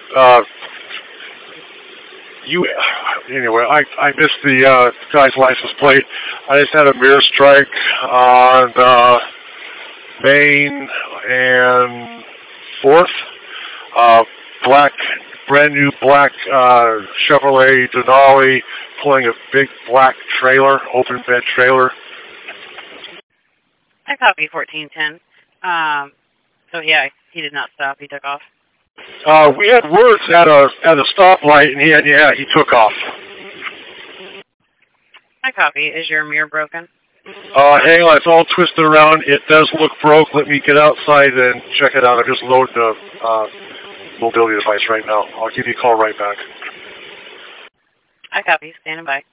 you anyway. I missed the guy's license plate. I just had a mirror strike on Main and Fourth. Black, brand new black Chevrolet Denali pulling a big black trailer, open bed trailer. I copy 1410. So yeah, he did not stop. He took off. We had words at a stoplight, and he took off. I copy. Is your mirror broken? Hang on, it's all twisted around. It does look broke. Let me get outside and check it out. I'm just loading the mobility device right now. I'll give you a call right back. I copy. Standing by.